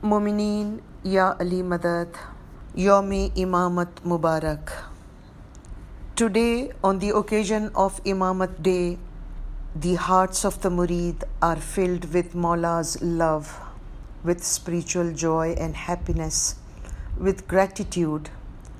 Mumineen Ya Ali Madad, Yawm-e Imamat Mubarak. Today, on the occasion of Imamat Day, the hearts of the Murid are filled with Maula's love, with spiritual joy and happiness, with gratitude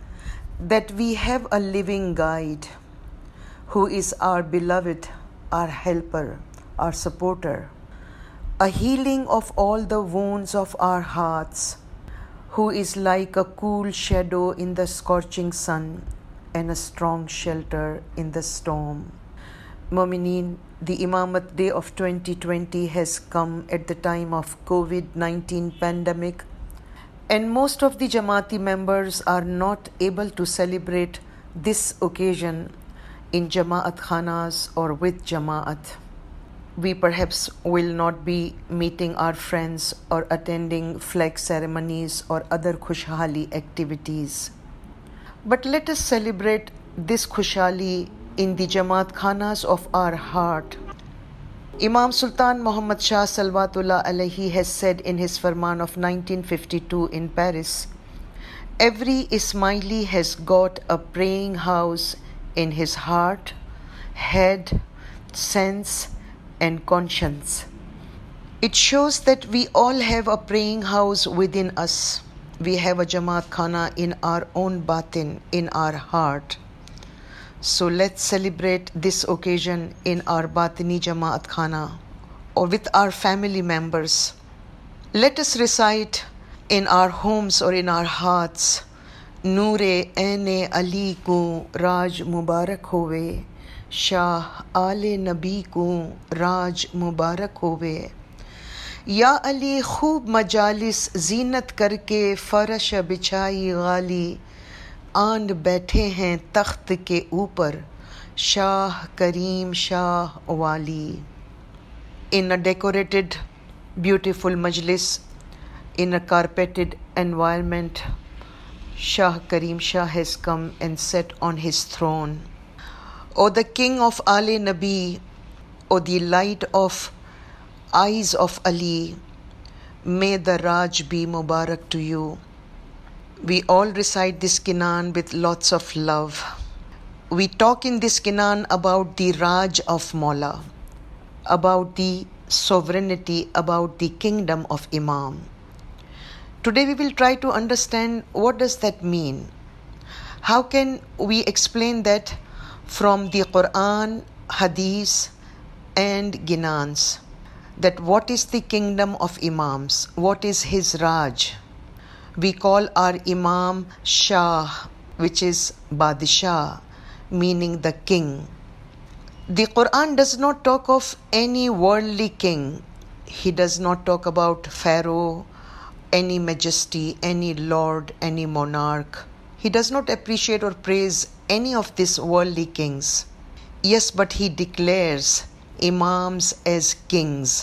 that we have a living guide who is our beloved, our helper, our supporter, a healing of all the wounds of our hearts, who is like a cool shadow in the scorching sun and a strong shelter in the storm. Mumineen, the Imamat Day of 2020 has come at the time of COVID-19 pandemic, and most of the Jamaati members are not able to celebrate this occasion in Jamaat Khanas or with Jamaat. We perhaps will not be meeting our friends or attending flag ceremonies or other Khushhali activities. But let us celebrate this Khushhali in the Jamaat Khanas of our heart. Imam Sultan Muhammad Shah Salawatullah Alayhi has said in his Farman of 1952 in Paris, every Ismaili has got a praying house in his heart, head, sense, and conscience. It shows that we all have a praying house within us. We have a Jamaat Khana in our own batin, in our heart. So let's celebrate this occasion in our Batini Jamaat Khana or with our family members. Let us recite in our homes or in our hearts, Noor-e Ain Ali ko Raj Mubarak hove, Shah Aale Nabi ko Raj Mubarak hove. Ya Ali khoob majalis zinat karke farash bichai gali, आन बैठे हैं तख्त के ऊपर शाह करीम शाह वाली. In a decorated, beautiful majlis, in a carpeted environment, Shah Karim Shah has come and sat on his throne. O the king of Ali Nabi, O the light of eyes of Ali, may the Raj be Mubarak to you. We all recite this Kinan with lots of love. We talk in this Kinan about the Raj of Maula, about the sovereignty, about the kingdom of Imam. Today we will try to understand what does that mean. How can we explain that from the Quran, Hadith and Ginans? That what is the kingdom of Imams? What is his Raj? We call our Imam Shah, which is Badshah, meaning the king. The Quran does not talk of any worldly king. He does not talk about Pharaoh, any majesty, any lord, any monarch. He does not appreciate or praise any of these worldly kings. Yes, but he declares Imams as kings.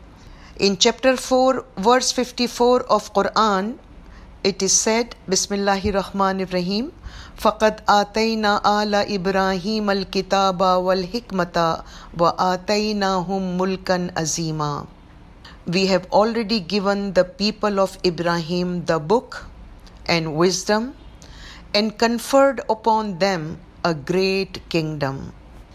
In chapter 4, verse 54 of Quran, it is said, Bismillahir Rahmanir Rahim, Faqad atayna ala Ibrahim al-kitaba wal-hikmata wa ataynahum mulkan azima. We have already given the people of Ibrahim the book and wisdom and conferred upon them a great kingdom.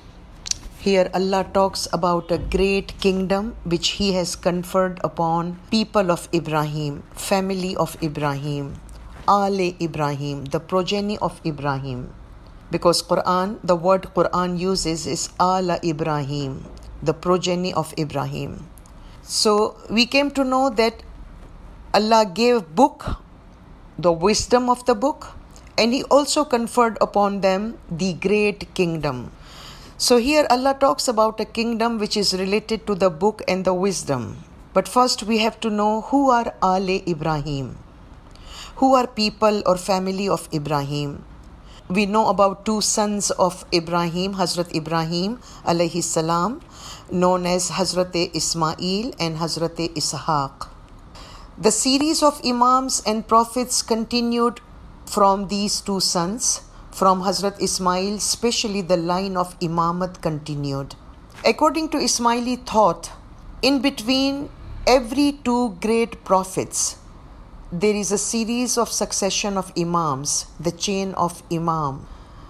Here Allah talks about a great kingdom which He has conferred upon people of Ibrahim, family of Ibrahim, Ale Ibrahim, the progeny of Ibrahim. Because Quran, the word Quran uses is Ala Ibrahim, the progeny of Ibrahim. So we came to know that Allah gave book, the wisdom of the book, and He also conferred upon them the great kingdom. So here Allah talks about a kingdom which is related to the book and the wisdom. But first we have to know who are Ale Ibrahim. Who are people or family of Ibrahim? We know about two sons of Ibrahim, Hazrat Ibrahim alayhi salam, known as Hazrat Ismail and Hazrat Ishaq. The series of Imams and Prophets continued from these two sons. From Hazrat Ismail, especially the line of Imamat continued. According to Ismaili thought, in between every two great prophets, there is a series of succession of Imams, the chain of Imam.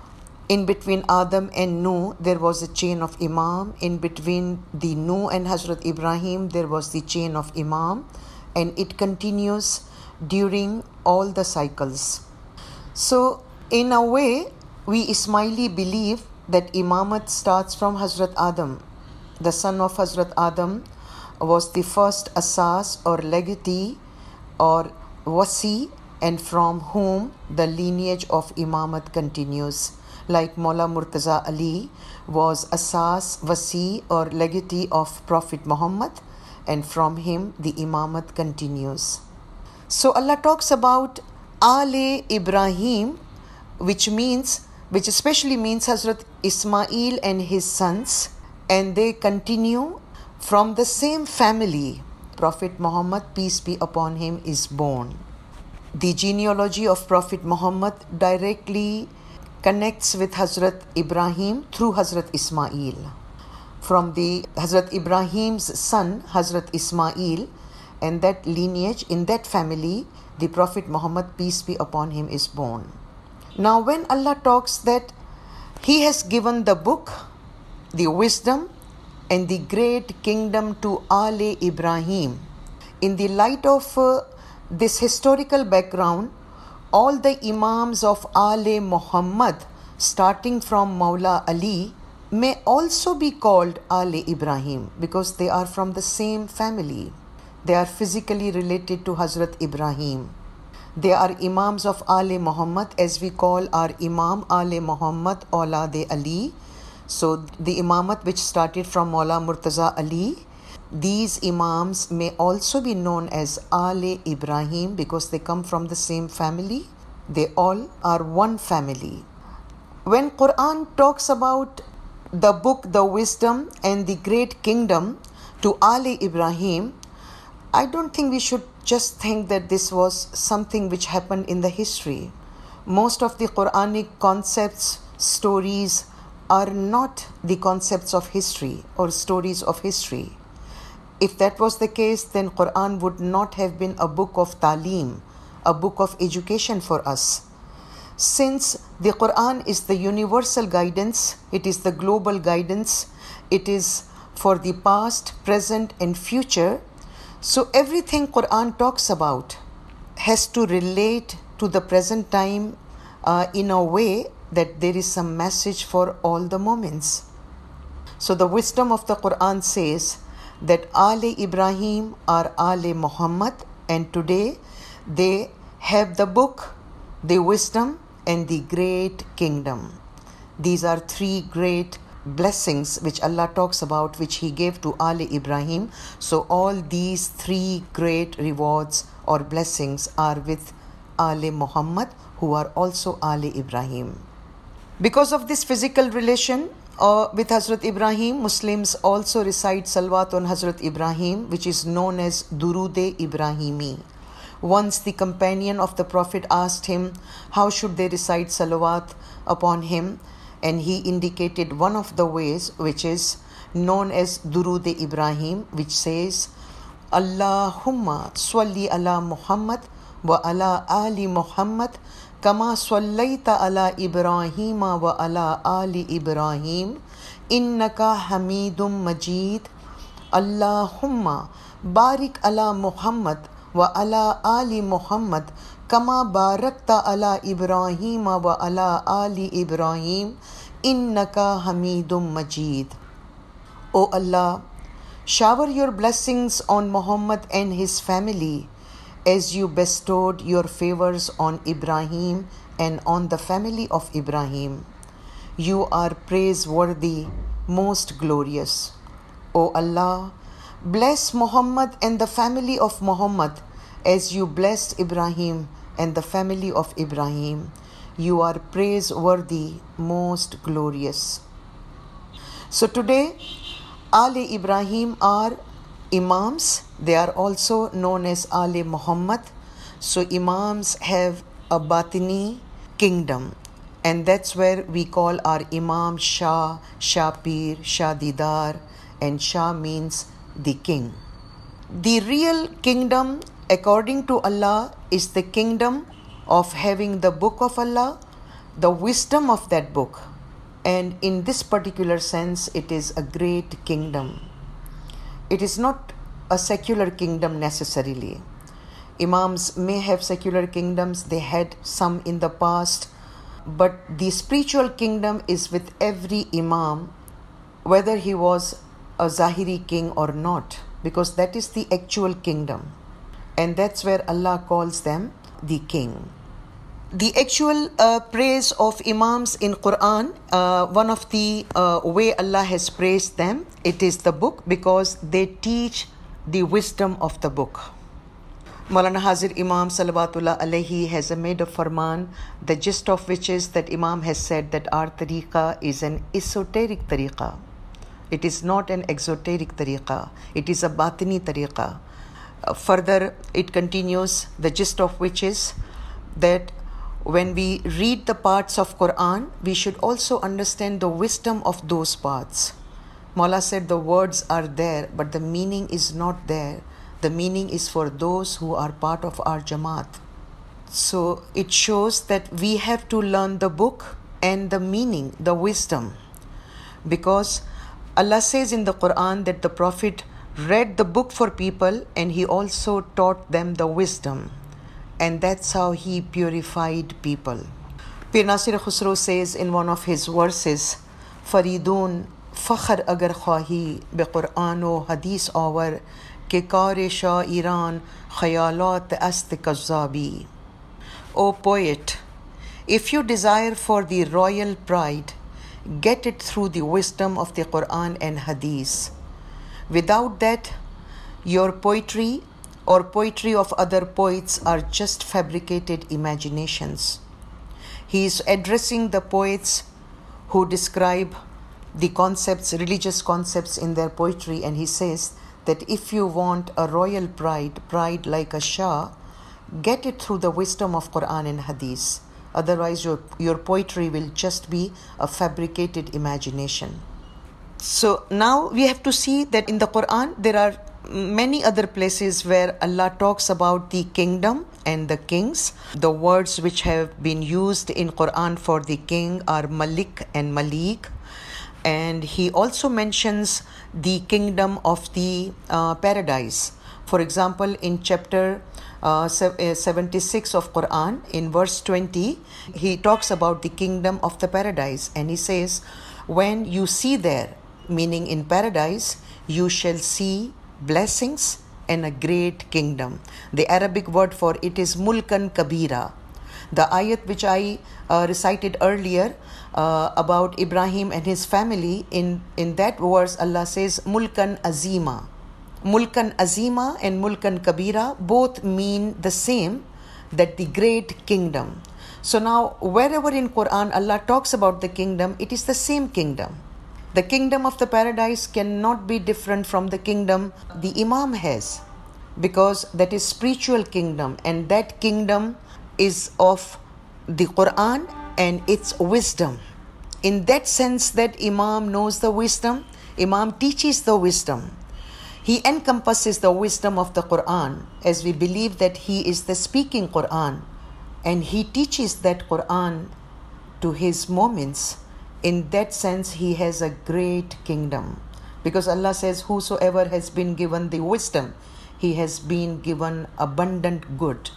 In between Adam and Nuh, there was a chain of Imam. In between the Nuh and Hazrat Ibrahim, there was the chain of Imam. And it continues during all the cycles. So, in a way, we Ismaili believe that Imamat starts from Hazrat Adam. The son of Hazrat Adam was the first asas or legatee or wasi, and from whom the lineage of Imamat continues. Like Maula Murtaza Ali was asas, wasi or legatee of Prophet Muhammad, and from him the Imamat continues. So Allah talks about Ale Ibrahim, which especially means Hazrat Ismail and his sons, and they continue from the same family. Prophet Muhammad, peace be upon him, is born. The genealogy of Prophet Muhammad directly connects with Hazrat Ibrahim through Hazrat Ismail. From the Hazrat Ibrahim's son, Hazrat Ismail, and that lineage, in that family, the Prophet Muhammad, peace be upon him, is born. Now when Allah talks that He has given the book, the wisdom, and the great kingdom to Ale Ibrahim, in the light of this historical background, all the Imams of Ale Muhammad, starting from Maula Ali, may also be called Ale Ibrahim because they are from the same family. They are physically related to Hazrat Ibrahim. They are Imams of Ale Muhammad, as we call our Imam Ale Muhammad Aulad Ali. So the Imamat which started from Maula Murtaza Ali, these Imams may also be known as Ale Ibrahim because they come from the same family. They all are one family. When Quran talks about the book, the wisdom and the great kingdom to Ale Ibrahim, I don't think we should just think that this was something which happened in the history. Most of the Quranic concepts, stories are not the concepts of history or stories of history. If that was the case, then Quran would not have been a book of Talim, a book of education for us. Since the Quran is the universal guidance, it is the global guidance, it is for the past, present and future. So everything Quran talks about has to relate to the present time in a way that there is some message for all the moments. So the wisdom of the Quran says that Ale Ibrahim are Ale Muhammad, and today they have the book, the wisdom and the great kingdom. These are three great blessings which Allah talks about, which He gave to Ale Ibrahim. So all these three great rewards or blessings are with Ale Muhammad, who are also Ale Ibrahim. Because of this physical relation with Hazrat Ibrahim, Muslims also recite Salawat on Hazrat Ibrahim, which is known as Durood-e Ibrahimi. Once the companion of the Prophet asked him how should they recite Salawat upon him, and he indicated one of the ways, which is known as Durood-e Ibrahim, which says, Allahumma swalli ala Muhammad wa ala ali Muhammad kama swallaita ala Ibrahim wa ala ali Ibrahim innaka hamidum majid. Allahumma barik ala Muhammad wa ala ali Muhammad kama barakta ala Ibrahim wa ala ali Ibrahim innaka hamidum majid. O Allah, shower your blessings on Muhammad and his family as you bestowed your favors on Ibrahim and on the family of Ibrahim. You are praiseworthy, most glorious. O Allah, bless Muhammad and the family of Muhammad as you blessed Ibrahim and the family of Ibrahim. You are praiseworthy, most glorious. So today, Ale Ibrahim are Imams. They are also known as Ale Muhammad. So Imams have a Batini kingdom, and that's where we call our Imam Shah, Shah Pir, Shah Didar, and Shah means the king. The real kingdom According to Allah is the kingdom of having the book of Allah, the wisdom of that book. And in this particular sense, it is a great kingdom. It is not a secular kingdom necessarily. Imams may have secular kingdoms, they had some in the past, but the spiritual kingdom is with every Imam, whether he was a Zahiri king or not, because that is the actual kingdom. And that's where Allah calls them the king. The actual praise of Imams in Quran, one of the way Allah has praised them, it is the book, because they teach the wisdom of the book. Maulana Hazir Imam Salawatullah Alayhi has made a farman, the gist of which is that Imam has said that our tariqa is an esoteric tariqa. It is not an exoteric tariqa. It is a batini tariqa. Further, it continues, the gist of which is that when we read the parts of Quran, we should also understand the wisdom of those parts. Maula said the words are there, but the meaning is not there. The meaning is for those who are part of our Jamaat. So it shows that we have to learn the book and the meaning, the wisdom. Because Allah says in the Quran that the Prophet read the book for people and he also taught them the wisdom. And that's how he purified people. Pir Nasir Khusro says in one of his verses, Faridun fakhar agar khahi be Quran o hadith avar ke kare shairan khayalat ast kazzabi. O poet, if you desire for the royal pride, get it through the wisdom of the Quran and hadith. Without that, your poetry or poetry of other poets are just fabricated imaginations. He is addressing the poets who describe the concepts, religious concepts in their poetry, and he says that if you want a royal pride like a Shah, get it through the wisdom of Quran and Hadith. Otherwise, your poetry will just be a fabricated imagination. So now we have to see that in the Quran there are many other places where Allah talks about the kingdom and the kings. The words which have been used in Quran for the king are Malik and Malik. And he also mentions the kingdom of the paradise. For example, in chapter 76 of Quran, in verse 20, he talks about the kingdom of the paradise. And he says, when you see there, meaning in paradise, you shall see blessings and a great kingdom. The Arabic word for it is mulkan kabira. The ayat which I recited earlier about Ibrahim and his family, in that verse Allah says mulkan azima. Mulkan azima and mulkan kabira both mean the same, that the great kingdom. So now wherever in Quran Allah talks about the kingdom, it is the same kingdom. The kingdom of the paradise cannot be different from the kingdom the Imam has, because that is spiritual kingdom, and that kingdom is of the Quran and its wisdom. In that sense that Imam knows the wisdom, Imam teaches the wisdom. He encompasses the wisdom of the Quran, as we believe that he is the speaking Quran, and he teaches that Quran to his moments. In that sense, he has a great kingdom, because Allah says, whosoever has been given the wisdom, he has been given abundant good.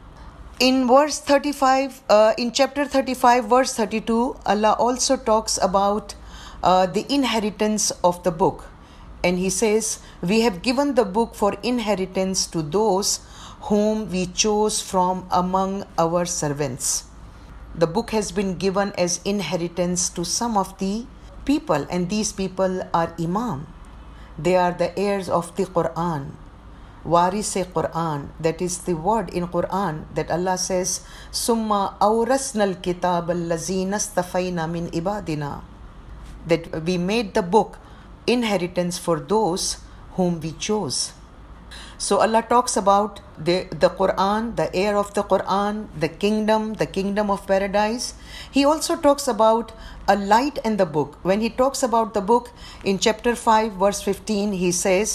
In verse 35, in chapter 35, verse 32, Allah also talks about the inheritance of the book. And he says, we have given the book for inheritance to those whom we chose from among our servants. The book has been given as inheritance to some of the people, and these people are Imam. They are the heirs of the Quran. Warise Quran, that is the word in Quran that Allah says, Summa awrasnal kitab allazina istafayna min ibadina. That we made the book inheritance for those whom we chose. So Allah talks about the Quran, the heir of the Quran, the kingdom of paradise. He also talks about a light and the book. When he talks about the book in chapter 5 verse 15, he says,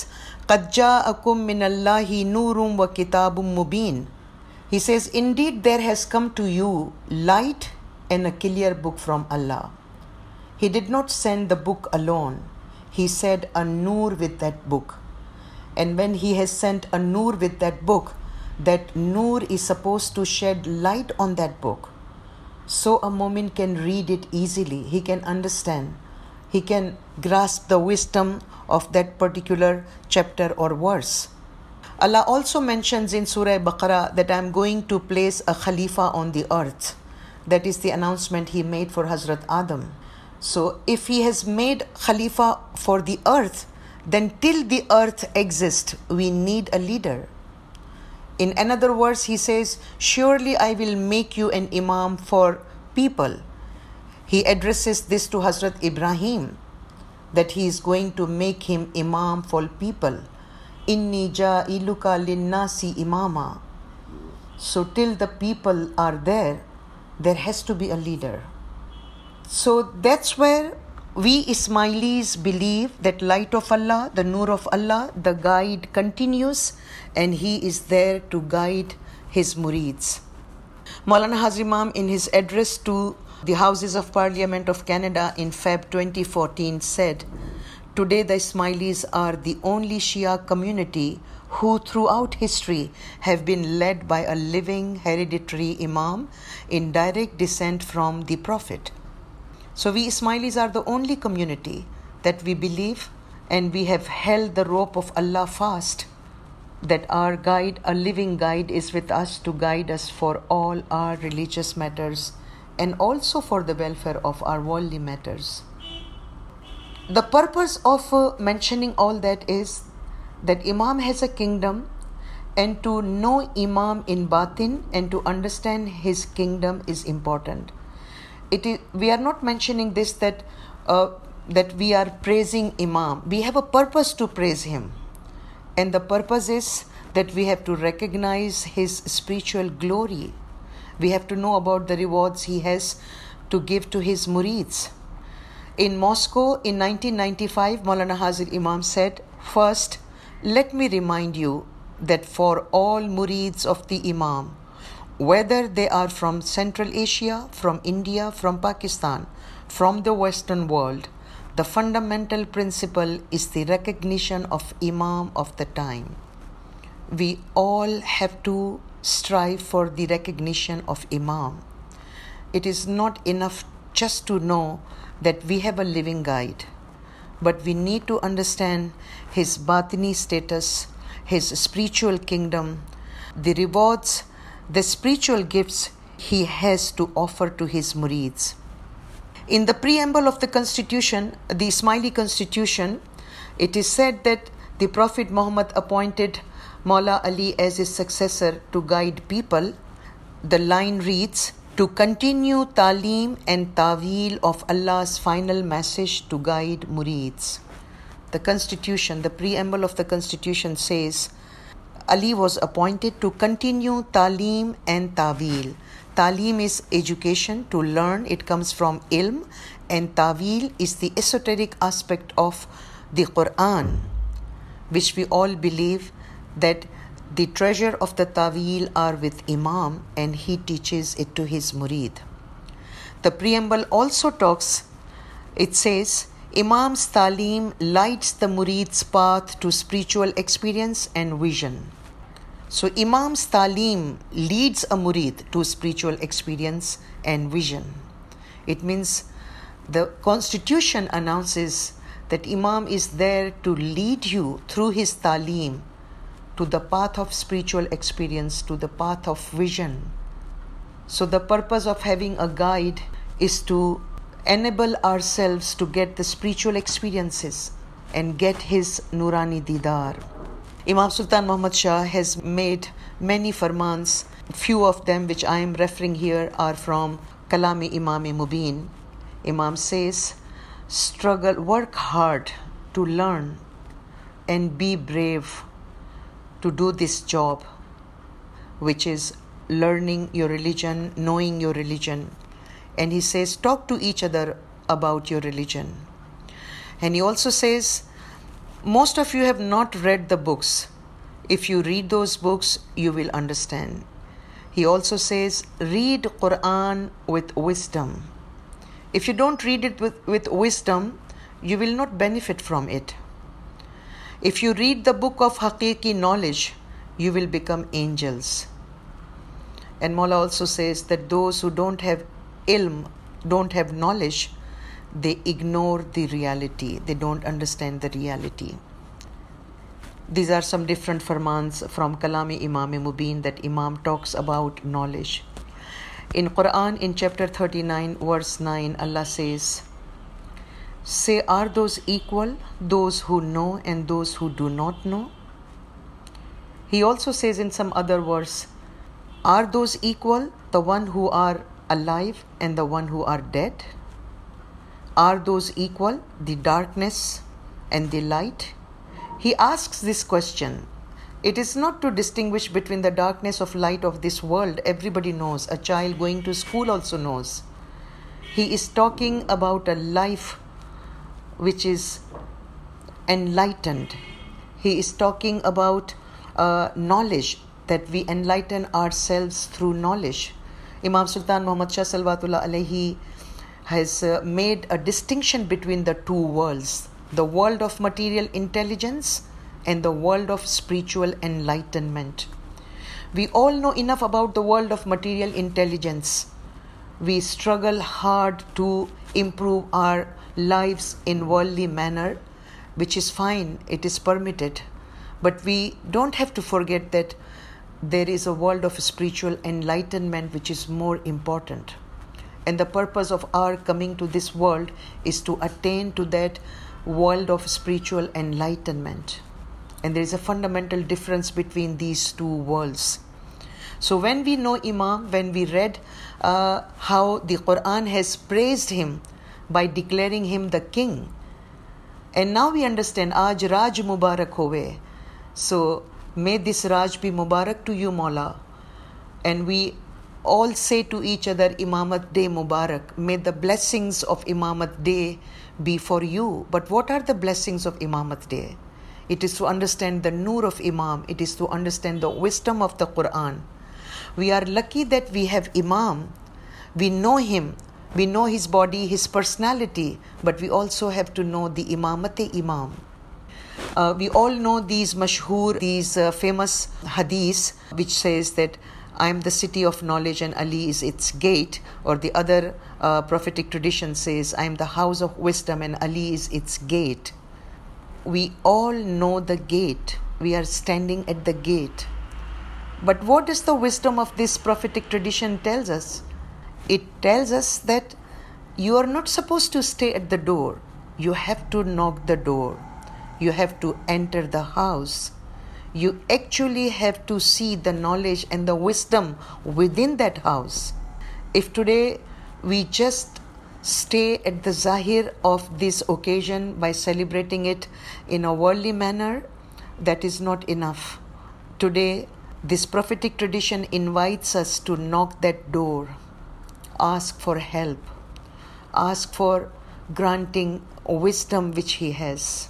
قَدْ جَاءَكُم مِّنَ اللَّهِ نُورٌ وَكِتَابٌ مُبِينٌ. He says, indeed there has come to you light and a clear book from Allah. He did not send the book alone. He said a nur with that book. And when he has sent a nur with that book, that nur is supposed to shed light on that book. So a mu'min can read it easily. He can understand. He can grasp the wisdom of that particular chapter or verse. Allah also mentions in Surah Baqarah that I am going to place a Khalifa on the earth. That is the announcement he made for Hazrat Adam. So if he has made Khalifa for the earth, then till the earth exists, we need a leader. In another verse, he says, surely I will make you an imam for people. He addresses this to Hazrat Ibrahim, that he is going to make him imam for people. Inni ja'iluka linnasi imama. So till the people are there, there has to be a leader. So that's where we Ismailis believe that light of Allah, the nur of Allah, the guide continues, and he is there to guide his murids. Maulana Hazar Imam, in his address to the Houses of Parliament of Canada in Feb 2014, said, today the Ismailis are the only Shia community who throughout history have been led by a living hereditary Imam in direct descent from the Prophet. So we Ismailis are the only community that we believe, and we have held the rope of Allah fast, that our guide, a living guide, is with us to guide us for all our religious matters and also for the welfare of our worldly matters. The purpose of mentioning all that is that Imam has a kingdom, and to know Imam in batin and to understand his kingdom is important. We are not mentioning this that we are praising Imam. We have a purpose to praise him. And the purpose is that we have to recognize his spiritual glory. We have to know about the rewards he has to give to his murids. In Moscow in 1995, Maulana Hazar Imam said, first, let me remind you that for all murids of the Imam, whether they are from Central Asia, from India, from Pakistan, from the Western world, the fundamental principle is the recognition of Imam of the time. We all have to strive for the recognition of Imam. It is not enough just to know that we have a living guide, but we need to understand his batini status, his spiritual kingdom, the rewards, the spiritual gifts he has to offer to his murids. In the preamble of the constitution, the Ismaili constitution, it is said that the Prophet Muhammad appointed Maula Ali as his successor to guide people. The line reads, to continue talim and tawil of Allah's final message to guide murids. The constitution, the preamble of the constitution says, Ali was appointed to continue talim and tawil. Talim is education, to learn. It comes from ilm. And tawil is the esoteric aspect of the Quran, which we all believe that the treasure of the tawil are with Imam, and he teaches it to his murid. The preamble also talks, it says, Imam's talim lights the murid's path to spiritual experience and vision. So Imam's talim leads a murid to spiritual experience and vision. It means the constitution announces that Imam is there to lead you through his talim to the path of spiritual experience, to the path of vision. So the purpose of having a guide is to enable ourselves to get the spiritual experiences and get his Nurani Didar. Imam Sultan Muhammad Shah has made many farmans. Few of them which I am referring here are from Kalami Imam-e Mubin. Imam says, struggle, work hard to learn and be brave to do this job, which is learning your religion, knowing your religion. And he says, talk to each other about your religion. And he also says, Most of you have not read the books. If you read those books, you will understand. He also says, read Quran with wisdom. If you don't read it with wisdom, you will not benefit from it. If you read the book of Haqiqi knowledge, you will become angels. And Mawla also says that those who don't have ilm, don't have knowledge, they ignore the reality. They don't understand the reality. These are some different farmans from Kalami Imam Mubin that Imam talks about knowledge. In Quran, in chapter 39, verse 9, Allah says, say, are those equal, those who know and those who do not know? He also says in some other verse, are those equal, the one who are alive and the one who are dead? Are those equal, the darkness and the light? He asks this question. It is not to distinguish between the darkness of light of this world. Everybody knows. A child going to school also knows. He is talking about a life which is enlightened. He is talking about knowledge, that we enlighten ourselves through knowledge. Imam Sultan Muhammad Shah Salawatullah Alayhi has made a distinction between the two worlds, the world of material intelligence and the world of spiritual enlightenment. We all know enough about the world of material intelligence. We struggle hard to improve our lives in worldly manner, which is fine, it is permitted. But we don't have to forget that there is a world of spiritual enlightenment which is more important. And the purpose of our coming to this world is to attain to that world of spiritual enlightenment. And there is a fundamental difference between these two worlds. So when we know Imam, when we read how the Quran has praised him by declaring him the king, and now we understand, Aaj Raj Mubarak Hove. So may this Raj be Mubarak to you, Mawla. And we all say to each other, Imamat Day Mubarak. May the blessings of Imamat Day be for you. But what are the blessings of Imamat Day? It is to understand the Noor of Imam. It is to understand the wisdom of the Quran. We are lucky that we have Imam. We know him. We know his body, his personality. But we also have to know the Imamat-e Imam. We all know these mashhoor, these famous hadiths, which says that I am the city of knowledge and Ali is its gate. Or the other prophetic tradition says, I am the house of wisdom and Ali is its gate. We all know the gate. We are standing at the gate. But what does the wisdom of this prophetic tradition tells us? It tells us that you are not supposed to stay at the door. You have to knock the door. You have to enter the house. You actually have to see the knowledge and the wisdom within that house. If today we just stay at the zahir of this occasion by celebrating it in a worldly manner, that is not enough. Today, this prophetic tradition invites us to knock that door, ask for help, ask for granting wisdom which he has.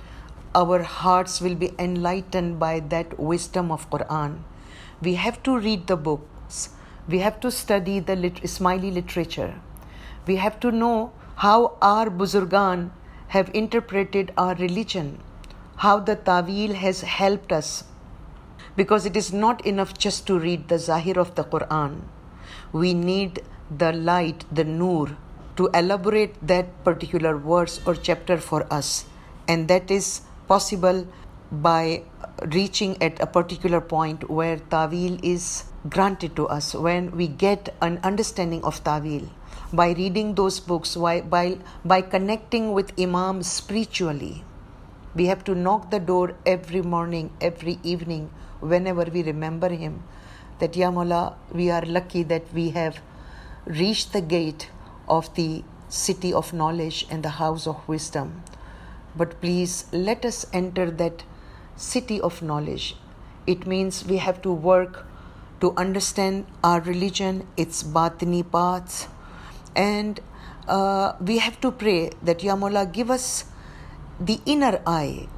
Our hearts will be enlightened by that wisdom of Quran. We have to read the books. We have to study the Ismaili literature. We have to know how our Buzurgan have interpreted our religion, how the Tawil has helped us. Because it is not enough just to read the Zahir of the Quran. We need the light, the Noor, to elaborate that particular verse or chapter for us. And that is possible by reaching at a particular point where Tawil is granted to us, when we get an understanding of Tawil. By reading those books, by connecting with Imam spiritually. We have to knock the door every morning, every evening, whenever we remember him, that Ya Mawla, we are lucky that we have reached the gate of the city of knowledge and the house of wisdom. But please let us enter that city of knowledge. It means we have to work to understand our religion, its batini paths, and we have to pray that Ya Mawla, give us the inner eye,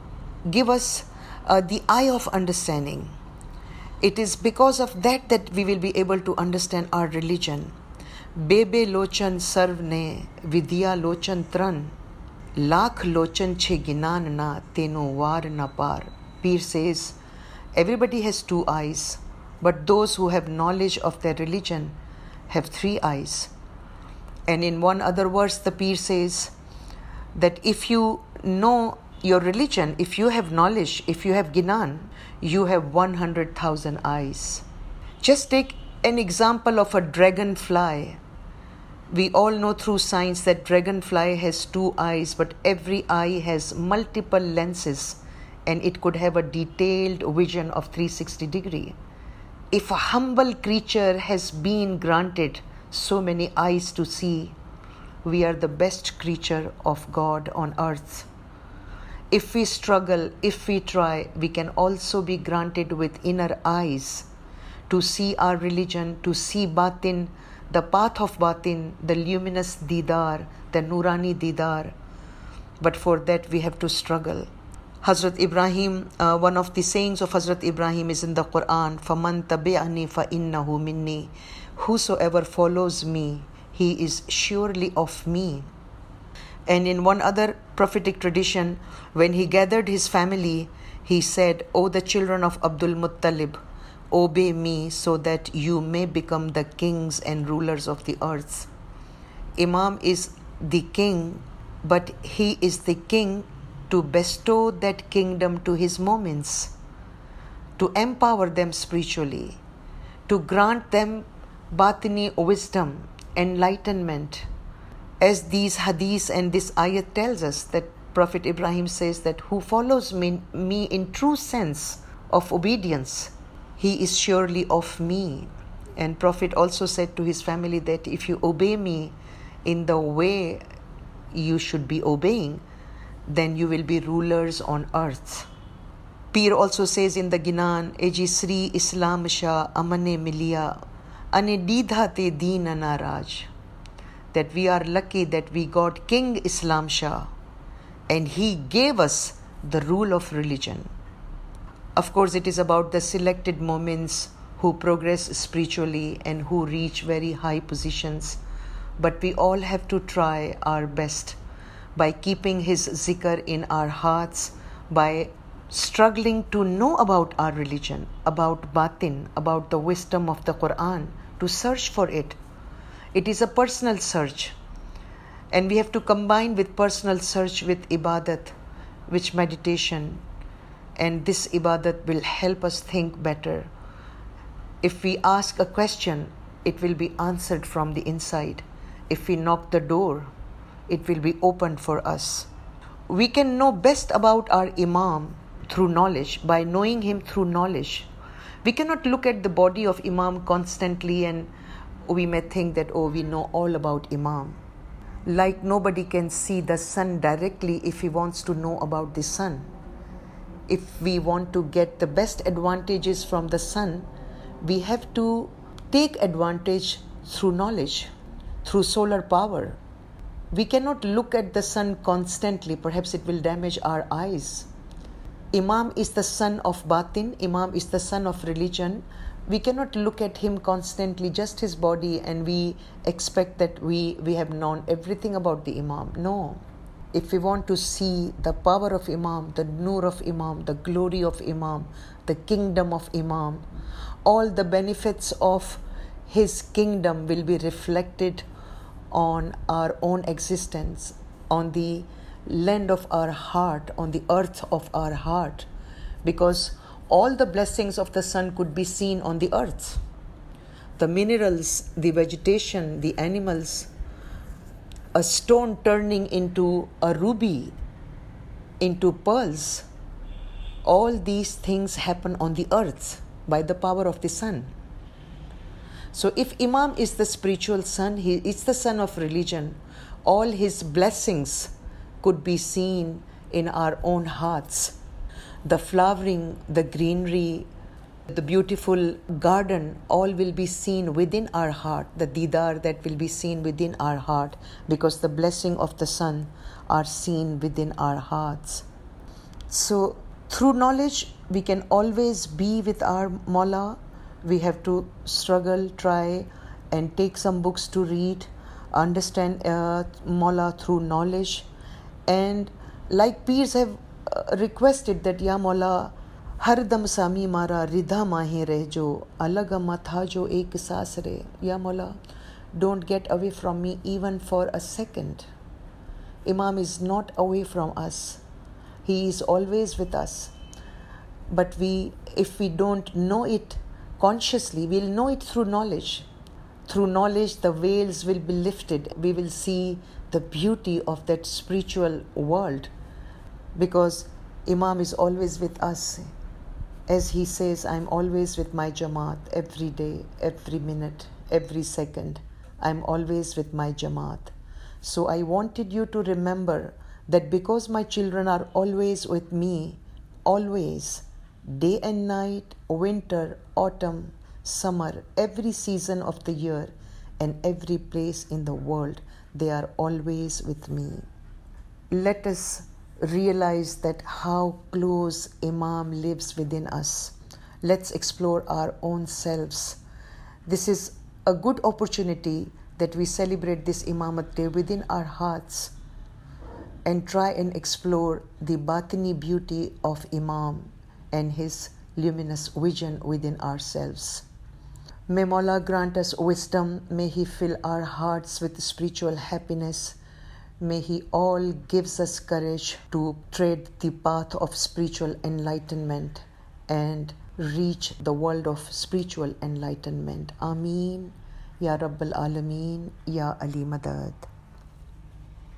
give us the eye of understanding. It is because of that that we will be able to understand our religion. Bebe lochan sarv ne vidya lochan tran, lakh lochan che ginan na teno var na par. Pir says, everybody has two eyes, but those who have knowledge of their religion have three eyes. And in one other verse, the Pir says that if you know your religion, if you have knowledge, if you have Ginan, you have 100,000 eyes. Just take an example of a dragonfly. We all know through science that dragonfly has two eyes, but every eye has multiple lenses and it could have a detailed vision of 360 degree. If a humble creature has been granted so many eyes to see, we are the best creature of God on earth. If we struggle, if we try, we can also be granted with inner eyes to see our religion, to see batin, the path of batin, the luminous didar, the nurani didar. But for that we have to struggle. Hazrat Ibrahim, one of the sayings of Hazrat Ibrahim is in the Quran, فَمَنْ تَبِعَنِي فَإِنَّهُ مِنِّي. Whosoever follows me, he is surely of me. And in one other prophetic tradition, when he gathered his family, he said, O the children of Abdul Muttalib, obey me so that you may become the kings and rulers of the earth. Imam is the king, but he is the king to bestow that kingdom to his moments, to empower them spiritually, to grant them batini wisdom, enlightenment. As these hadiths and this ayat tells us, that Prophet Ibrahim says that who follows me in true sense of obedience, he is surely of me. And Prophet also said to his family that if you obey me in the way you should be obeying, then you will be rulers on earth. Pir also says in the Ginan, Eji Sri Islam Shah Amane Miliya Ane Didha Te Deen Naraj, that we are lucky that we got King Islam Shah and he gave us the rule of religion. Of course, it is about the selected moments who progress spiritually and who reach very high positions. But we all have to try our best by keeping his zikr in our hearts, by struggling to know about our religion, about batin, about the wisdom of the Quran, to search for it. It is a personal search, and we have to combine with personal search with ibadat, with meditation, and this ibadat will help us think better. If we ask a question, it will be answered from the inside. If we knock the door, it will be opened for us. We can know best about our Imam through knowledge, by knowing him through knowledge. We cannot look at the body of Imam constantly and we may think that, oh, we know all about Imam. Like nobody can see the sun directly if he wants to know about the sun. If we want to get the best advantages from the sun, we have to take advantage through knowledge, through solar power. We cannot look at the sun constantly, perhaps it will damage our eyes. Imam is the son of batin, Imam is the son of religion. We cannot look at him constantly, just his body, and we expect that we have known everything about the Imam. No. If we want to see the power of Imam, the nur of Imam, the glory of Imam, the kingdom of Imam, all the benefits of his kingdom will be reflected on our own existence, on the land of our heart, on the earth of our heart, because all the blessings of the sun could be seen on the earth. The minerals, the vegetation, the animals, a stone turning into a ruby, into pearls, all these things happen on the earth by the power of the sun. So if Imam is the spiritual son, he is the son of religion, all his blessings could be seen in our own hearts. The flowering, the greenery, the beautiful garden, all will be seen within our heart, the didar that will be seen within our heart, because the blessing of the sun are seen within our hearts. So Through knowledge, we can always be with our Mawla. We have to struggle, try, and take some books to read, understand Mawla through knowledge. And like peers have requested that, Ya Mawla, हर दम सामी मारा रिधा माहे रह जो अलग अम्मा था जो एक सांस रे. Ya Mawla, don't get away from me even for a second. Imam is not away from us. He is always with us. But if we don't know it consciously, we'll know it through knowledge. Through knowledge, the veils will be lifted. We will see the beauty of that spiritual world, because Imam is always with us. As he says, I'm always with my Jamaat every day, every minute, every second. I'm always with my Jamaat. So I wanted you to remember that because my children are always with me, always, day and night, winter, autumn, summer, every season of the year and every place in the world, they are always with me. Let us realize that how close Imam lives within us. Let's explore our own selves. This is a good opportunity that we celebrate this Imamat Day within our hearts and try and explore the Batini beauty of Imam and his luminous vision within ourselves. May Mawla grant us wisdom. May He fill our hearts with spiritual happiness. May He all gives us courage to tread the path of spiritual enlightenment and reach the world of spiritual enlightenment. Ameen. Ya Rabbal Alameen. Ya Ali Madad.